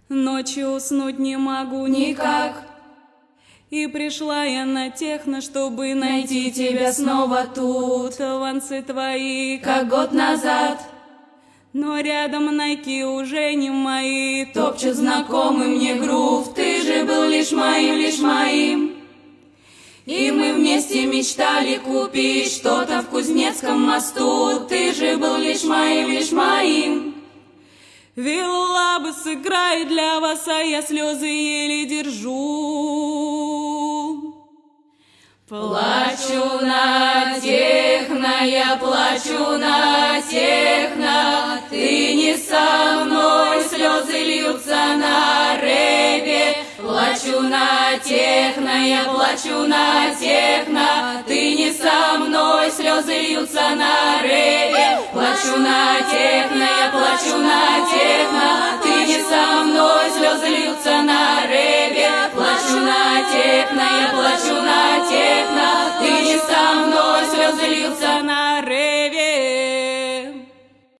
Ночью уснуть не могу никак. И пришла я на техно, чтобы найти тебя снова тут. Танцы твои, как год назад. Но рядом найки уже не мои. Топчут знакомый мне грув. Ты же был лишь моим, лишь моим. И мы вместе мечтали купить что-то в Кузнецком мосту. Ты же был лишь моим, лишь моим. Виллаба сыграет для вас, а я слезы еле держу. Плачу на техно, я плачу на техно. Ты не со мной, слезы льются на рэпе. Плачу на техно, я плачу на техно. Ты не со мной, слезы льются на рэпе. Плачу на техно, я плачу на техно. Ты не со мной, слезы льются на рэпе. Плачу на техно, я плачу на